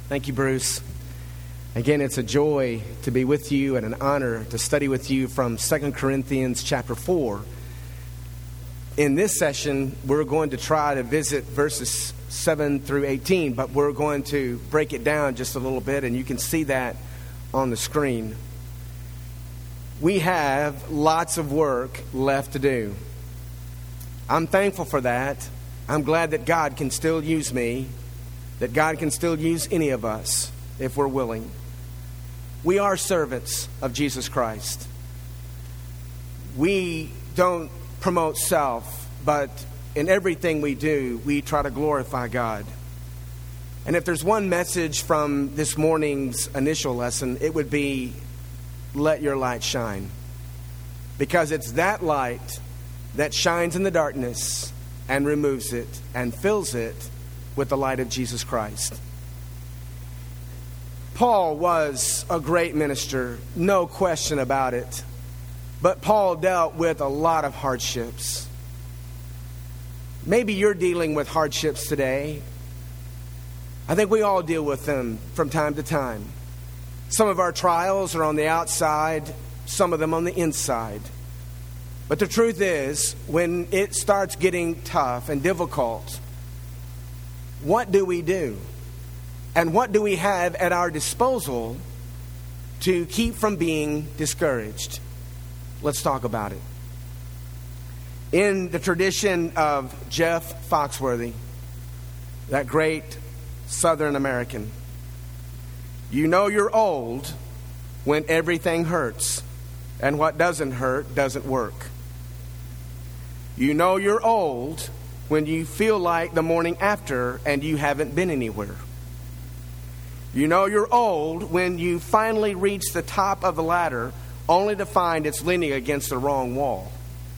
Thank you, Bruce. Again, it's a joy to be with you and an honor to study with you from 2 Corinthians chapter 4. In this session, we're going to try to visit verses 7 through 18, but we're going to break it down just a little bit, and you can see that on the screen. We have lots of work left to do. I'm thankful for that. I'm glad that God can still use me, that God can still use any of us if we're willing. We are servants of Jesus Christ. We don't promote self, but in everything we do, we try to glorify God. And if there's one message from this morning's initial lesson, it would be, let your light shine. Because it's that light that shines in the darkness and removes it and fills it with the light of Jesus Christ. Paul was a great minister, no question about it. But Paul dealt with a lot of hardships. Maybe you're dealing with hardships today. I think we all deal with them from time to time. Some of our trials are on the outside, some of them on the inside. But the truth is, when it starts getting tough and difficult, what do we do? And what do we have at our disposal to keep from being discouraged? Let's talk about it. In the tradition of Jeff Foxworthy, that great Southern American, you know you're old when everything hurts and what doesn't hurt doesn't work. You know you're old when you feel like the morning after and you haven't been anywhere. You know you're old when you finally reach the top of the ladder only to find it's leaning against the wrong wall.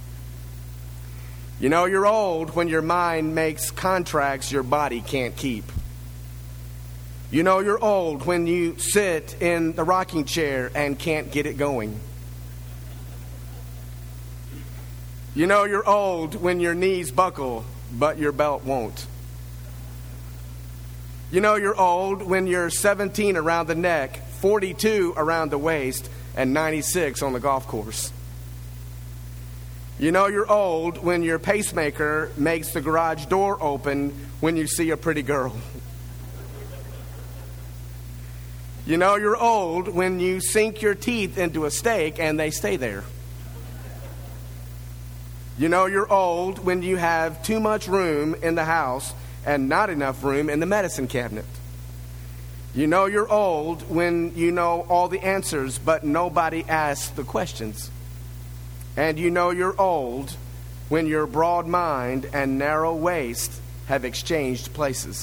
You know you're old when your mind makes contracts your body can't keep. You know you're old when you sit in the rocking chair and can't get it going. You know you're old when your knees buckle, but your belt won't. You know you're old when you're 17 around the neck, 42 around the waist, and 96 on the golf course. You know you're old when your pacemaker makes the garage door open when you see a pretty girl. You know you're old when you sink your teeth into a steak and they stay there. You know you're old when you have too much room in the house and not enough room in the medicine cabinet. You know you're old when you know all the answers, but nobody asks the questions. And you know you're old when your broad mind and narrow waist have exchanged places.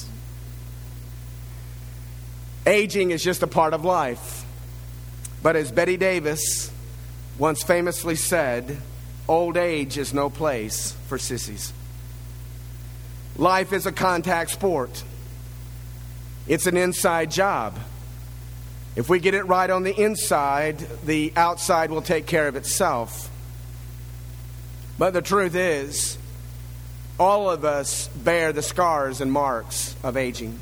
Aging is just a part of life. But as Betty Davis once famously said, old age is no place for sissies. Life is a contact sport. It's an inside job. If we get it right on the inside, the outside will take care of itself. But the truth is, all of us bear the scars and marks of aging.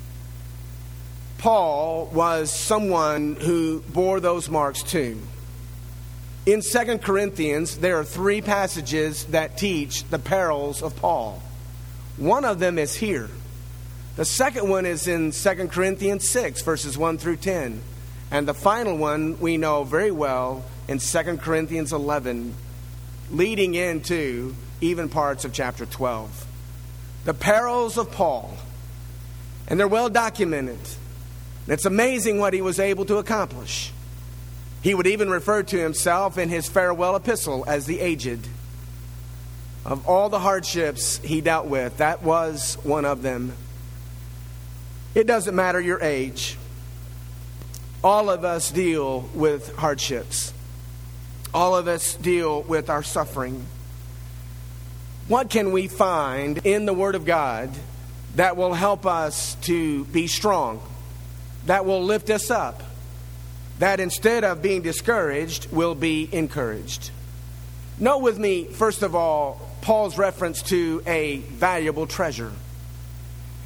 Paul was someone who bore those marks too. In 2 Corinthians, there are 3 passages that teach the perils of Paul. One of them is here. The second one is in 2 Corinthians 6, verses 1 through 10. And the final one we know very well in 2 Corinthians 11, leading into even parts of chapter 12. The perils of Paul. And they're well documented. It's amazing what he was able to accomplish. He would even refer to himself in his farewell epistle as the aged. Of all the hardships he dealt with, that was one of them. It doesn't matter your age. All of us deal with hardships. All of us deal with our suffering. What can we find in the Word of God that will help us to be strong, that will lift us up, that instead of being discouraged, will be encouraged? Note with me, first of all, Paul's reference to a valuable treasure.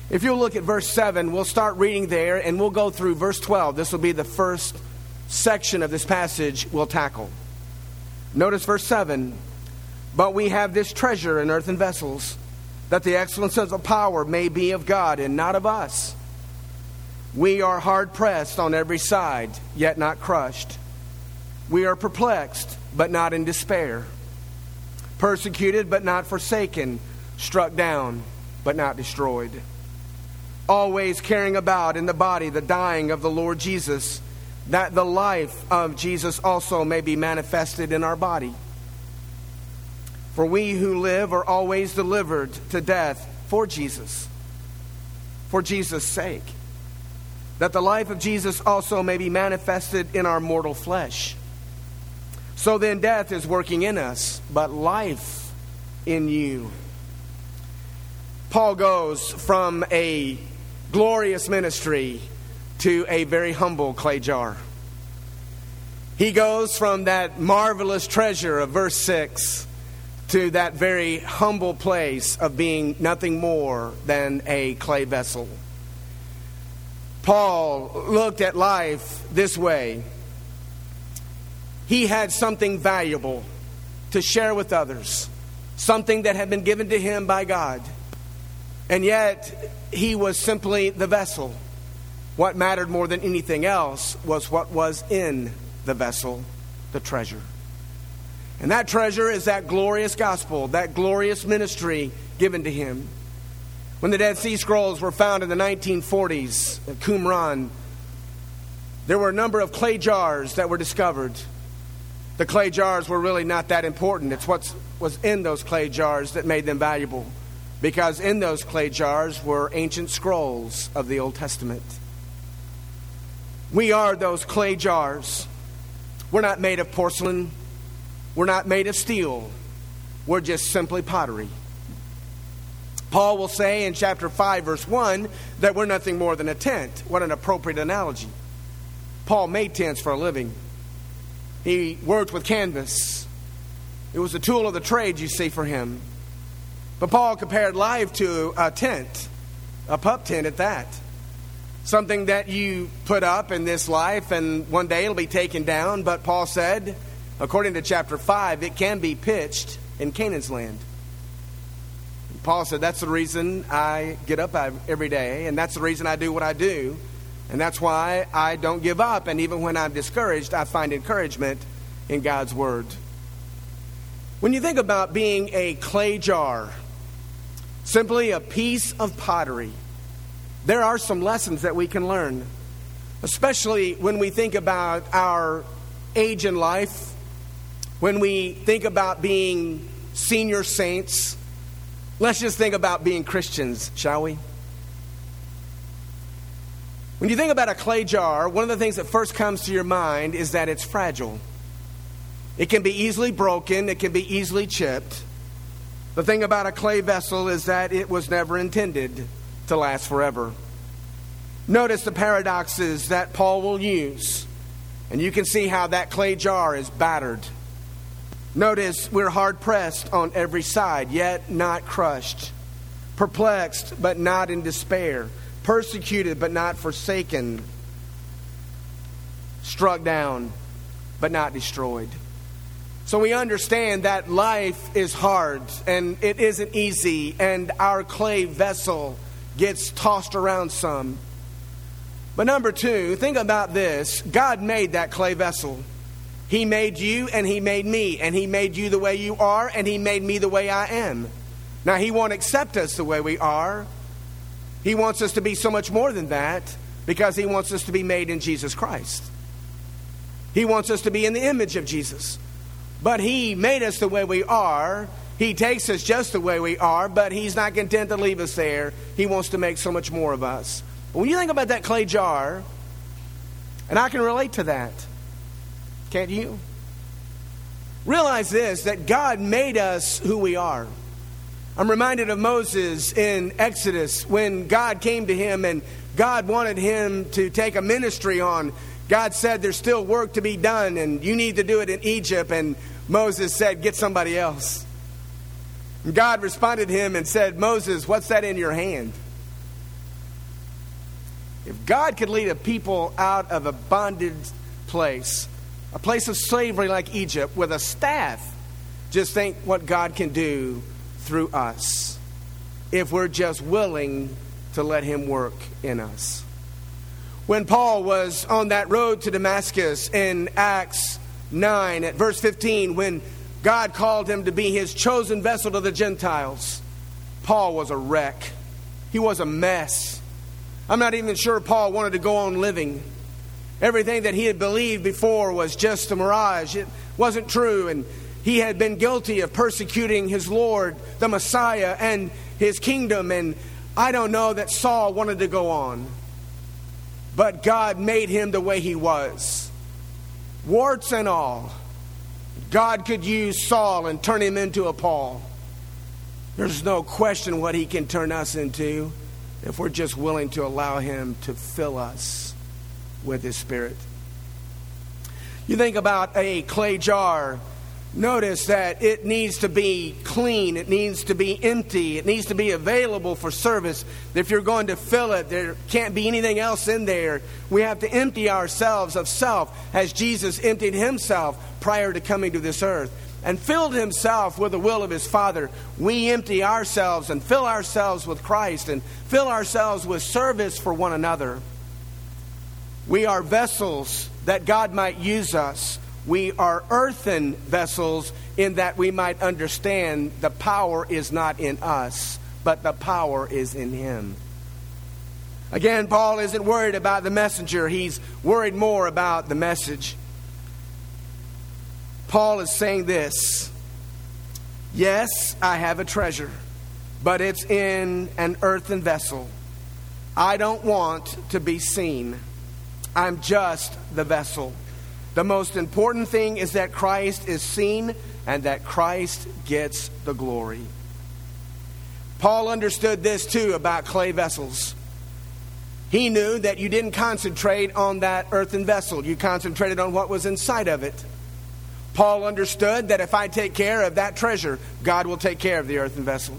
If you'll look at verse 7, we'll start reading there and we'll go through verse 12. This will be the first section of this passage we'll tackle. Notice verse 7. But we have this treasure in earthen vessels, that the excellences of power may be of God and not of us. We are hard pressed on every side, yet not crushed. We are perplexed, but not in despair. Persecuted, but not forsaken. Struck down, but not destroyed. Always carrying about in the body the dying of the Lord Jesus, that the life of Jesus also may be manifested in our body. For we who live are always delivered to death for Jesus' sake, that the life of Jesus also may be manifested in our mortal flesh. So then death is working in us, but life in you. Paul goes from a glorious ministry to a very humble clay jar. He goes from that marvelous treasure of verse 6 to that very humble place of being nothing more than a clay vessel. Paul looked at life this way. He had something valuable to share with others, something that had been given to him by God. And yet, he was simply the vessel. What mattered more than anything else was what was in the vessel, the treasure. And that treasure is that glorious gospel, that glorious ministry given to him. When the Dead Sea Scrolls were found in the 1940s at Qumran, there were a number of clay jars that were discovered. The clay jars were really not that important. It's what was in those clay jars that made them valuable, because in those clay jars were ancient scrolls of the Old Testament. We are those clay jars. We're not made of porcelain. We're not made of steel. We're just simply pottery. Paul will say in chapter 5, verse 1, that we're nothing more than a tent. What an appropriate analogy. Paul made tents for a living. He worked with canvas. It was a tool of the trade, you see, for him. But Paul compared life to a tent, a pup tent at that. Something that you put up in this life and one day it'll be taken down. But Paul said, according to chapter 5, it can be pitched in Canaan's land. And Paul said, that's the reason I get up every day, and that's the reason I do what I do. And that's why I don't give up. And even when I'm discouraged, I find encouragement in God's word. When you think about being a clay jar, simply a piece of pottery, there are some lessons that we can learn, especially when we think about our age in life, when we think about being senior saints. Let's just think about being Christians, shall we? When you think about a clay jar, one of the things that first comes to your mind is that it's fragile. It can be easily broken. It can be easily chipped. The thing about a clay vessel is that it was never intended to last forever. Notice the paradoxes that Paul will use, and you can see how that clay jar is battered. Notice we're hard pressed on every side, yet not crushed. Perplexed, but not in despair. Persecuted, but not forsaken. Struck down, but not destroyed. So we understand that life is hard and it isn't easy, and our clay vessel gets tossed around some. But number two, think about this. God made that clay vessel. He made you and He made me, and He made you the way you are, and He made me the way I am. Now, He won't accept us the way we are. He wants us to be so much more than that, because He wants us to be made in Jesus Christ. He wants us to be in the image of Jesus. But He made us the way we are. He takes us just the way we are, but He's not content to leave us there. He wants to make so much more of us. But when you think about that clay jar, and I can relate to that, can't you? Realize this, that God made us who we are. I'm reminded of Moses in Exodus when God came to him and God wanted him to take a ministry on. God said, there's still work to be done and you need to do it in Egypt. And Moses said, get somebody else. And God responded to him and said, Moses, what's that in your hand? If God could lead a people out of a bondage place, a place of slavery like Egypt, with a staff, just think what God can do through us if we're just willing to let him work in us. When Paul was on that road to Damascus in Acts 9 at verse 15, when God called him to be his chosen vessel to the Gentiles, Paul was a wreck. He was a mess. I'm not even sure Paul wanted to go on living. Everything that he had believed before was just a mirage. It wasn't true, and he had been guilty of persecuting his Lord, the Messiah, and his kingdom, and I don't know that Saul wanted to go on. But God made him the way he was. Warts and all. God could use Saul and turn him into a Paul. There's no question what he can turn us into if we're just willing to allow him to fill us with his Spirit. You think about a clay jar. Notice that it needs to be clean. It needs to be empty. It needs to be available for service. If you're going to fill it, there can't be anything else in there. We have to empty ourselves of self as Jesus emptied himself prior to coming to this earth and filled himself with the will of his Father. We empty ourselves and fill ourselves with Christ and fill ourselves with service for one another. We are vessels that God might use us. We are earthen vessels in that we might understand the power is not in us, but the power is in him. Again, Paul isn't worried about the messenger. He's worried more about the message. Paul is saying this: yes, I have a treasure, but it's in an earthen vessel. I don't want to be seen. I'm just the vessel. The most important thing is that Christ is seen and that Christ gets the glory. Paul understood this too about clay vessels. He knew that you didn't concentrate on that earthen vessel. You concentrated on what was inside of it. Paul understood that if I take care of that treasure, God will take care of the earthen vessel.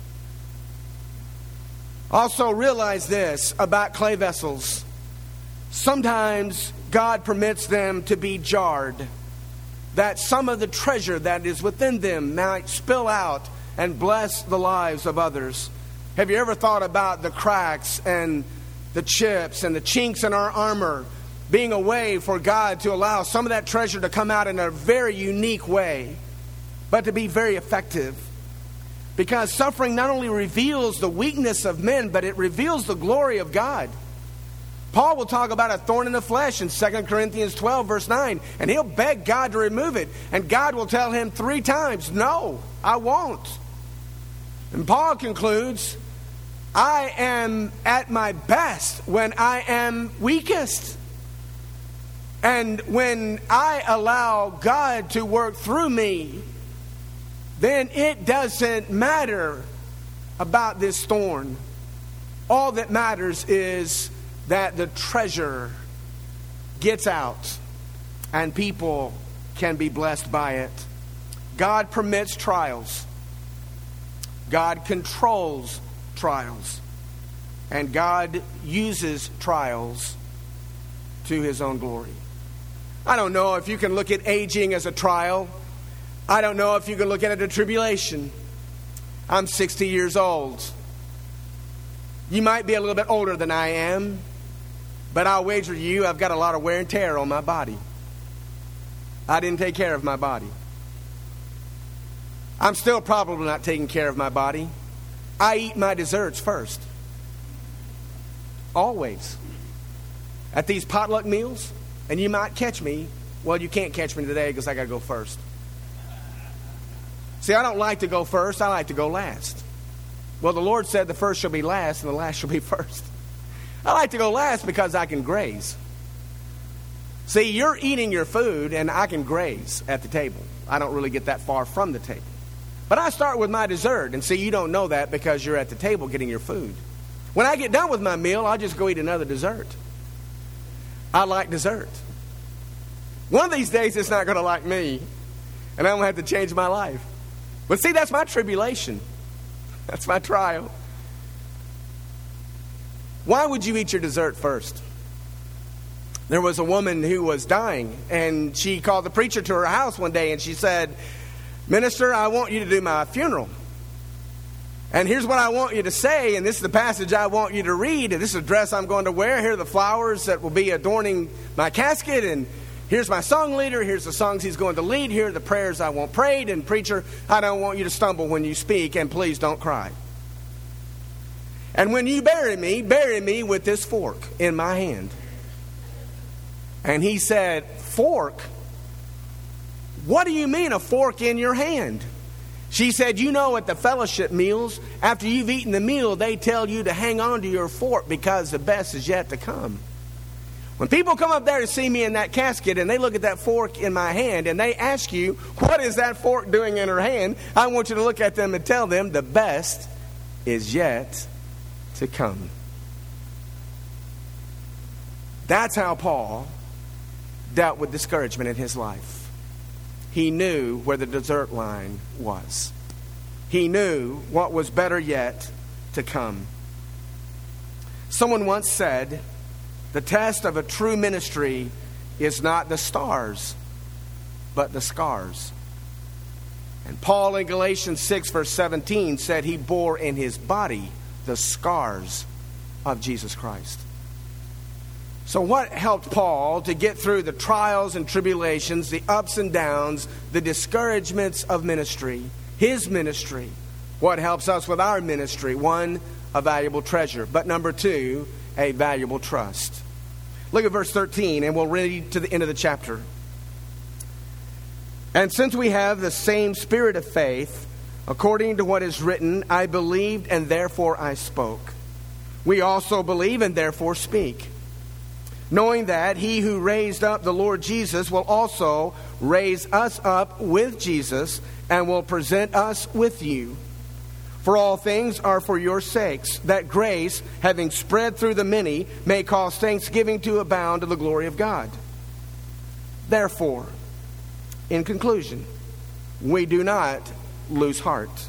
Also realize this about clay vessels. Sometimes God permits them to be jarred, that some of the treasure that is within them might spill out and bless the lives of others. Have you ever thought about the cracks and the chips and the chinks in our armor being a way for God to allow some of that treasure to come out in a very unique way, but to be very effective? Because suffering not only reveals the weakness of men, but it reveals the glory of God. Paul will talk about a thorn in the flesh in 2 Corinthians 12, verse 9, and he'll beg God to remove it. And God will tell him 3 times, no, I won't. And Paul concludes, I am at my best when I am weakest. And when I allow God to work through me, then it doesn't matter about this thorn. All that matters is that the treasure gets out and people can be blessed by it. God permits trials. God controls trials. And God uses trials to his own glory. I don't know if you can look at aging as a trial. I don't know if you can look at it as a tribulation. I'm 60 years old. You might be a little bit older than I am, but I'll wager you I've got a lot of wear and tear on my body. I didn't take care of my body. I'm still probably not taking care of my body. I eat my desserts first. Always. At these potluck meals, and you might catch me. Well, you can't catch me today because I got to go first. See, I don't like to go first. I like to go last. Well, the Lord said the first shall be last and the last shall be first. I like to go last because I can graze. See, you're eating your food and I can graze at the table. I don't really get that far from the table. But I start with my dessert. And see, you don't know that because you're at the table getting your food. When I get done with my meal, I'll just go eat another dessert. I like dessert. One of these days, it's not going to like me. And I'm going to have to change my life. But see, that's my tribulation. That's my trial. Why would you eat your dessert first? There was a woman who was dying, and she called the preacher to her house one day, and she said, "Minister, I want you to do my funeral. And here's what I want you to say, and this is the passage I want you to read, and this is the dress I'm going to wear. Here are the flowers that will be adorning my casket, and here's my song leader. Here's the songs he's going to lead. Here are the prayers I want prayed, and preacher, I don't want you to stumble when you speak, and please don't cry. And when you bury me with this fork in my hand." And he said, "Fork? What do you mean a fork in your hand?" She said, "You know, at the fellowship meals, after you've eaten the meal, they tell you to hang on to your fork because the best is yet to come. When people come up there to see me in that casket and they look at that fork in my hand and they ask you, what is that fork doing in her hand? I want you to look at them and tell them the best is yet to come." That's how Paul dealt with discouragement in his life. He knew where the dessert line was. He knew what was better yet to come. Someone once said, the test of a true ministry is not the stars, but the scars. And Paul in Galatians 6 verse 17 said he bore in his body the scars of Jesus Christ. So what helped Paul to get through the trials and tribulations, the ups and downs, the discouragements of ministry, his ministry? What helps us with our ministry? One, a valuable treasure. But number two, a valuable trust. Look at verse 13, and we'll read to the end of the chapter. "And since we have the same spirit of faith, according to what is written, I believed and therefore I spoke. We also believe and therefore speak, knowing that he who raised up the Lord Jesus will also raise us up with Jesus and will present us with you. For all things are for your sakes, that grace, having spread through the many, may cause thanksgiving to abound to the glory of God. Therefore, in conclusion, we do not lose heart.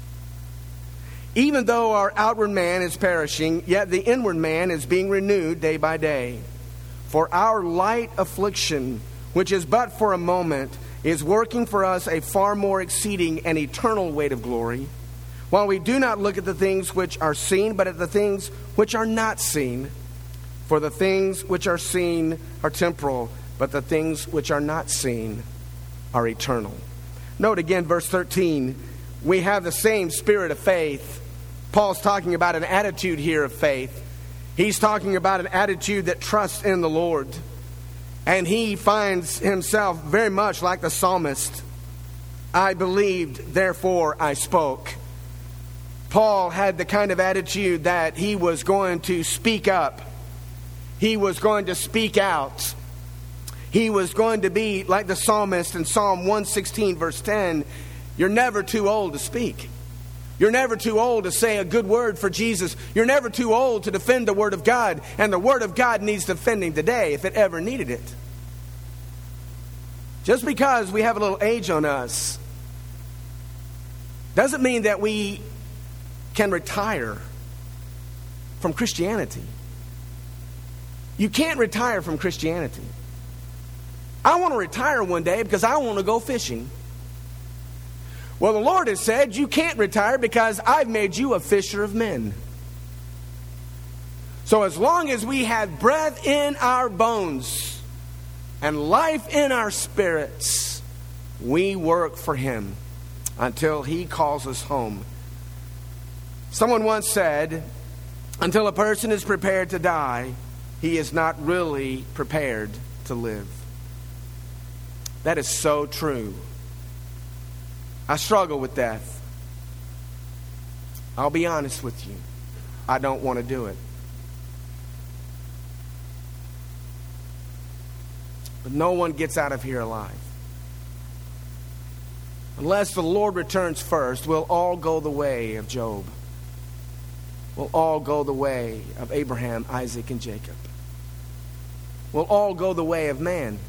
Even though our outward man is perishing, yet the inward man is being renewed day by day. For our light affliction, which is but for a moment, is working for us a far more exceeding and eternal weight of glory, while we do not look at the things which are seen, but at the things which are not seen. For the things which are seen are temporal, but the things which are not seen are eternal." Note again, verse 13, we have the same spirit of faith. Paul's talking about an attitude here of faith. He's talking about an attitude that trusts in the Lord. And he finds himself very much like the psalmist. I believed, therefore I spoke. Paul had the kind of attitude that he was going to speak up. He was going to speak out. He was going to be like the psalmist in Psalm 116 verse 10. You're never too old to speak. You're never too old to say a good word for Jesus. You're never too old to defend the Word of God. And the Word of God needs defending today if it ever needed it. Just because we have a little age on us doesn't mean that we can retire from Christianity. You can't retire from Christianity. I want to retire one day because I want to go fishing. Well, the Lord has said you can't retire because I've made you a fisher of men. So as long as we have breath in our bones and life in our spirits, we work for Him until He calls us home. Someone once said, until a person is prepared to die, he is not really prepared to live. That is so true. I struggle with death. I'll be honest with you. I don't want to do it. But no one gets out of here alive. Unless the Lord returns first, we'll all go the way of Job. We'll all go the way of Abraham, Isaac, and Jacob. We'll all go the way of man.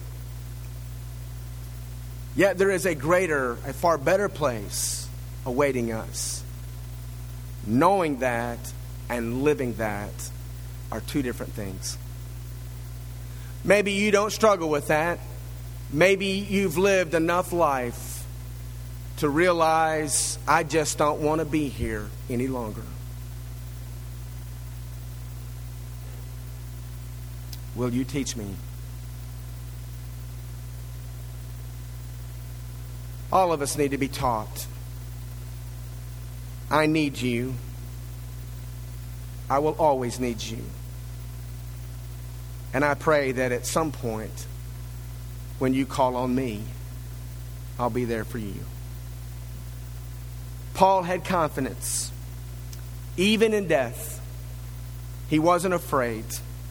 Yet there is a greater, a far better place awaiting us. Knowing that and living that are two different things. Maybe you don't struggle with that. Maybe you've lived enough life to realize, I just don't want to be here any longer. Will you teach me? All of us need to be taught. I need you. I will always need you. And I pray that at some point, when you call on me, I'll be there for you. Paul had confidence. Even in death, he wasn't afraid.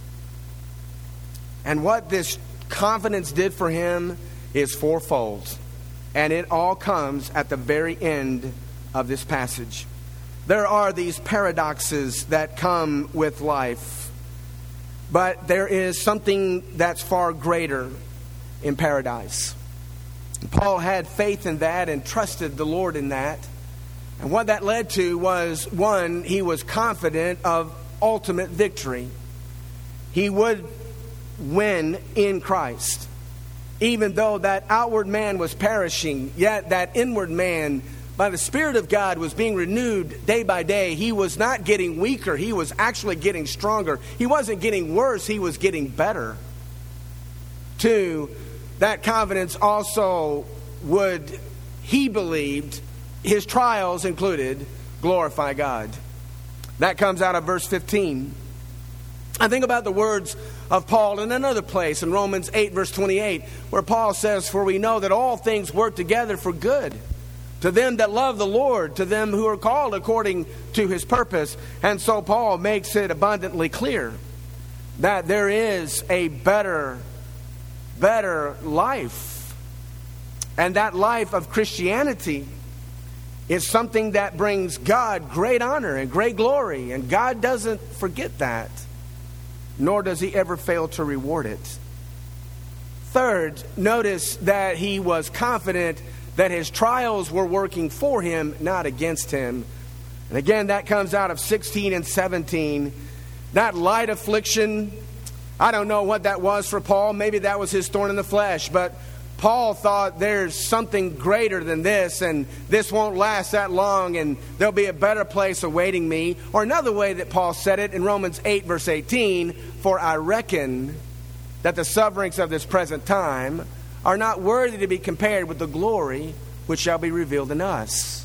And what this confidence did for him is fourfold. And it all comes at the very end of this passage. There are these paradoxes that come with life. But there is something that's far greater in paradise. Paul had faith in that and trusted the Lord in that. And what that led to was, one, he was confident of ultimate victory. He would win in Christ. Even though that outward man was perishing, yet that inward man, by the Spirit of God, was being renewed day by day. He was not getting weaker. He was actually getting stronger. He wasn't getting worse. He was getting better. Two, that confidence also would, he believed, his trials included, glorify God. That comes out of verse 15. I think about the words of Paul in another place in Romans 8, verse 28, where Paul says, "For we know that all things work together for good, to them that love the Lord, to them who are called according to his purpose." And so Paul makes it abundantly clear that there is a better life. And that life of Christianity is something that brings God great honor and great glory. And God doesn't forget that, nor does he ever fail to reward it. Third, notice that he was confident that his trials were working for him, not against him. And again, that comes out of 16 and 17. That light affliction, I don't know what that was for Paul. Maybe that was his thorn in the flesh. But Paul thought there's something greater than this, and this won't last that long, and there'll be a better place awaiting me. Or another way that Paul said it in Romans 8, verse 18, "For I reckon that the sufferings of this present time are not worthy to be compared with the glory which shall be revealed in us."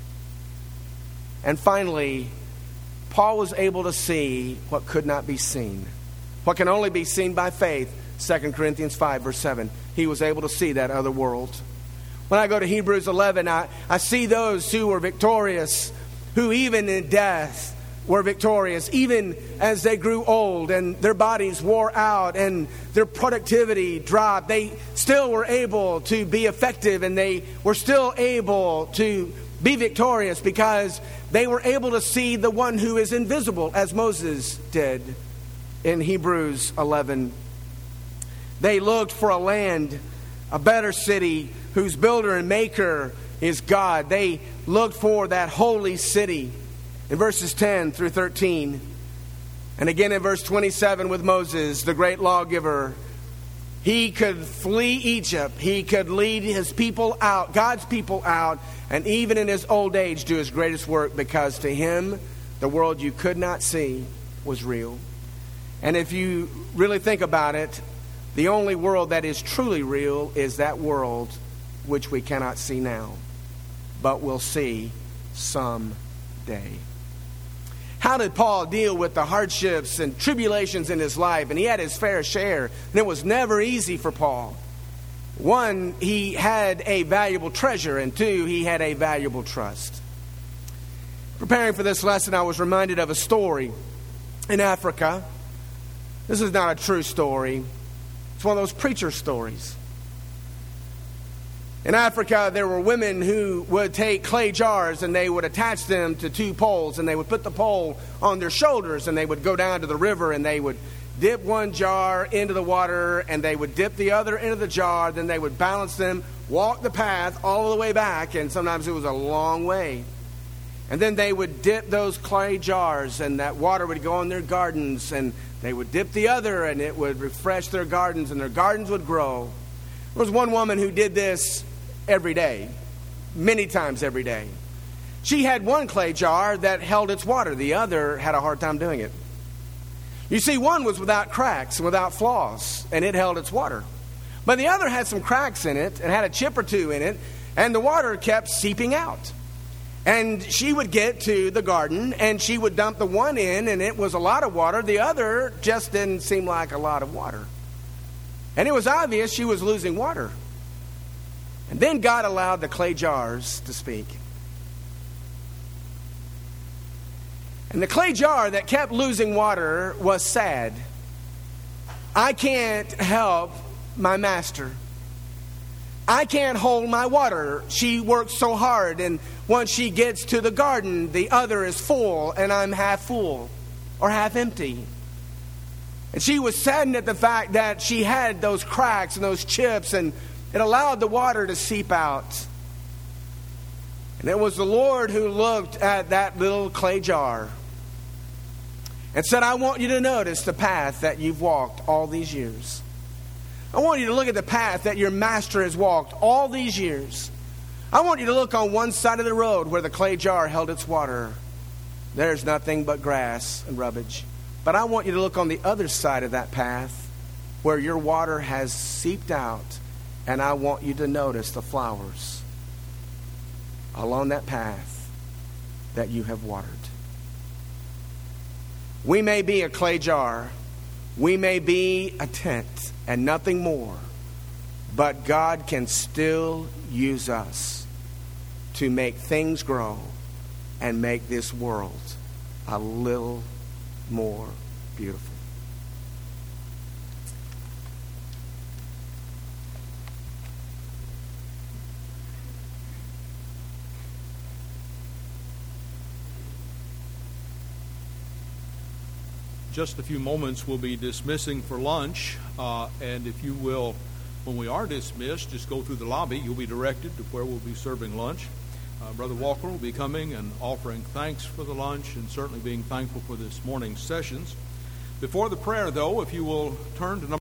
And finally, Paul was able to see what could not be seen. What can only be seen by faith. 2 Corinthians 5, verse 7. He was able to see that other world. When I go to Hebrews 11, I see those who were victorious, who even in death were victorious, even as they grew old and their bodies wore out and their productivity dropped. They still were able to be effective, and they were still able to be victorious because they were able to see the one who is invisible, as Moses did in Hebrews 11. They looked for a land, a better city, whose builder and maker is God. They looked for that holy city in verses 10 through 13. And again in verse 27 with Moses, the great lawgiver. He could flee Egypt. He could lead his people out, God's people out, and even in his old age do his greatest work, because to him, the world you could not see was real. And if you really think about it, the only world that is truly real is that world which we cannot see now, but will see someday. How did Paul deal with the hardships and tribulations in his life? And he had his fair share, and it was never easy for Paul. One, he had a valuable treasure, and two, he had a valuable trust. Preparing for this lesson, I was reminded of a story in Africa. This is not a true story. It's one of those preacher stories. In Africa, there were women who would take clay jars and they would attach them to two poles, and they would put the pole on their shoulders, and they would go down to the river, and they would dip one jar into the water, and they would dip the other into the jar. Then they would balance them, walk the path all the way back, and sometimes it was a long way. And then they would dip those clay jars, and that water would go in their gardens, and they would dip the other, and it would refresh their gardens, and their gardens would grow. There was one woman who did this every day, many times every day. She had one clay jar that held its water. The other had a hard time doing it. You see, one was without cracks and without flaws, and it held its water. But the other had some cracks in it and had a chip or two in it, and the water kept seeping out. And she would get to the garden, and she would dump the one in, and it was a lot of water. The other just didn't seem like a lot of water. And it was obvious she was losing water. And then God allowed the clay jars to speak. And the clay jar that kept losing water was sad. I can't help my master. I can't hold my water. She works so hard, and once she gets to the garden, the other is full, and I'm half full or half empty. And she was saddened at the fact that she had those cracks and those chips, and it allowed the water to seep out. And it was the Lord who looked at that little clay jar and said, I want you to notice the path that you've walked all these years. I want you to look at the path that your master has walked all these years. I want you to look on one side of the road where the clay jar held its water. There's nothing but grass and rubbish. But I want you to look on the other side of that path where your water has seeped out, and I want you to notice the flowers along that path that you have watered. We may be a clay jar. We may be a tent and nothing more. But God can still use us to make things grow and make this world a little more beautiful. Just a few moments we'll be dismissing for lunch, and if you will, when we are dismissed, just go through the lobby. You'll be directed to where we'll be serving lunch. Brother Walker will be coming and offering thanks for the lunch and certainly being thankful for this morning's sessions. Before the prayer, though, if you will turn to number